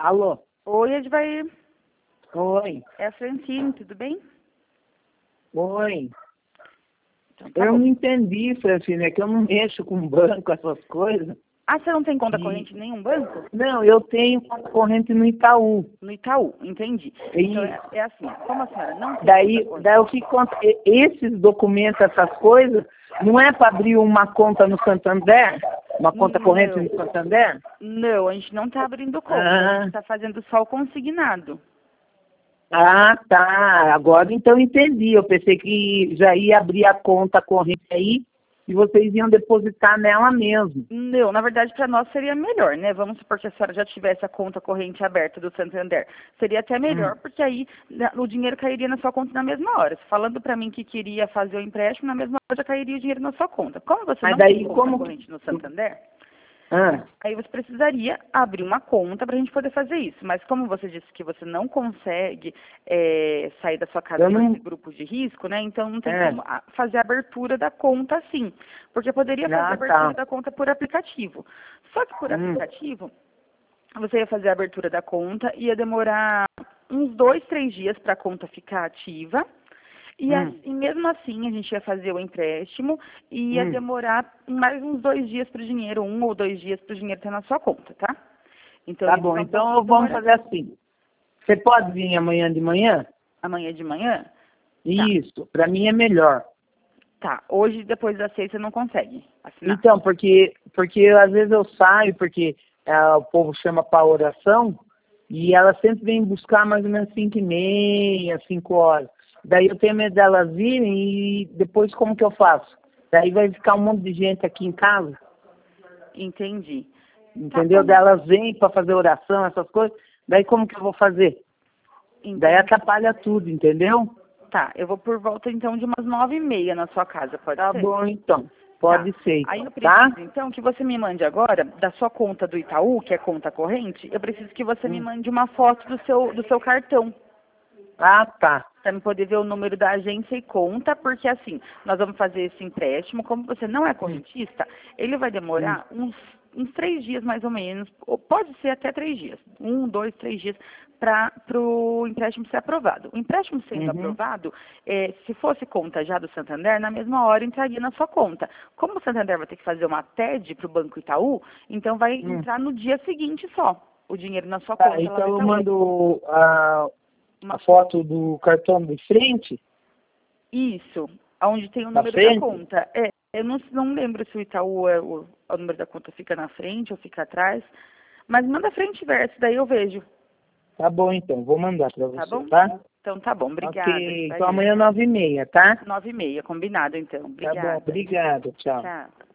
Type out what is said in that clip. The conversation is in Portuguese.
Alô? Oi, Edvair. Oi. É a Francine, tudo bem? Oi. Então, tá Eu bom. não entendi, Francine, é que eu não mexo com banco, essas coisas. Ah, você não tem conta E- corrente em nenhum banco? Não, eu tenho conta corrente no Itaú. No Itaú, entendi. E Então, é assim, como a senhora não tem daí, conta corrente... daí o que conta, esses documentos, essas coisas, não é para abrir uma conta no Santander? Uma conta corrente no Santander? Não, a gente não está abrindo conta, a Ah. gente está fazendo só o consignado. Ah, tá. Agora então entendi. Eu pensei que já ia abrir a conta corrente aí e vocês iam depositar nela mesmo. Não, na verdade, para nós seria melhor, né? Vamos supor que a senhora já tivesse a conta corrente aberta do Santander. Seria até melhor, porque aí o dinheiro cairia na sua conta na mesma hora. Falando para mim que queria fazer o empréstimo, na mesma hora já cairia o dinheiro na sua conta. Como você Mas não daí tem conta como corrente no Santander, Ah, aí você precisaria abrir uma conta para a gente poder fazer isso. Mas como você disse que você não consegue sair da sua casa eu por não. esse grupo de risco, né? Então não tem É. como fazer a abertura da conta assim. Porque poderia fazer a Ah, abertura tá. da conta por aplicativo. Só que por aplicativo, você ia fazer a abertura da conta, ia demorar uns 2, 3 dias para a conta ficar ativa. E mesmo assim, a gente ia fazer o empréstimo e ia demorar mais uns 2 dias para o dinheiro, 1 ou 2 dias para o dinheiro estar na sua conta, tá? Então, Tá ia bom. ficar um Então pouquinho vamos demorado. fazer assim. Você pode vir amanhã de manhã? Amanhã de manhã? Tá, Isso. Para mim é melhor. tá. Hoje, depois das 6, você não consegue assinar. Então, porque às vezes eu saio, porque o povo chama para oração, e ela sempre vem buscar mais ou menos 5h30, 5 horas. Daí eu tenho medo delas virem e depois como que eu faço? Daí vai ficar um monte de gente aqui em casa, Entendi. Tá entendeu? bom. Daí elas vêm para fazer oração, essas coisas. Daí como que eu vou fazer? Daí Entendi. atrapalha tudo, entendeu? Tá, eu vou por volta então de umas 9h30 na sua casa, pode Tá ser? bom, então. Pode ser, Aí eu então, tá? preciso, então, que você me mande agora, da sua conta do Itaú, que é conta corrente, eu preciso que você me mande uma foto do seu cartão, Ah, tá. para me poder ver o número da agência e conta, porque assim, nós vamos fazer esse empréstimo, como você não é correntista, ele vai demorar uns 3 dias mais ou menos, ou pode ser até 3 dias, 1, 2, 3 dias, para o empréstimo ser aprovado. O empréstimo sendo aprovado, se fosse conta já do Santander, na mesma hora entraria na sua conta. Como o Santander vai ter que fazer uma TED para o Banco Itaú, então vai entrar no dia seguinte só, o dinheiro na sua conta Tá, lá então no eu Itaú. mando a foto do cartão de frente, Isso, onde tem o da número da frente. conta. Eu não lembro se o Itaú, o número da conta fica na frente ou fica atrás, mas manda frente e verso, daí eu vejo, Tá bom, então. Vou mandar para tá você, bom? tá? Então tá bom, obrigada. Ok. Então Edvair. amanhã 9h30, tá? 9h30, combinado então. Tá bom. Obrigada. Obrigado. Tchau. Tchau.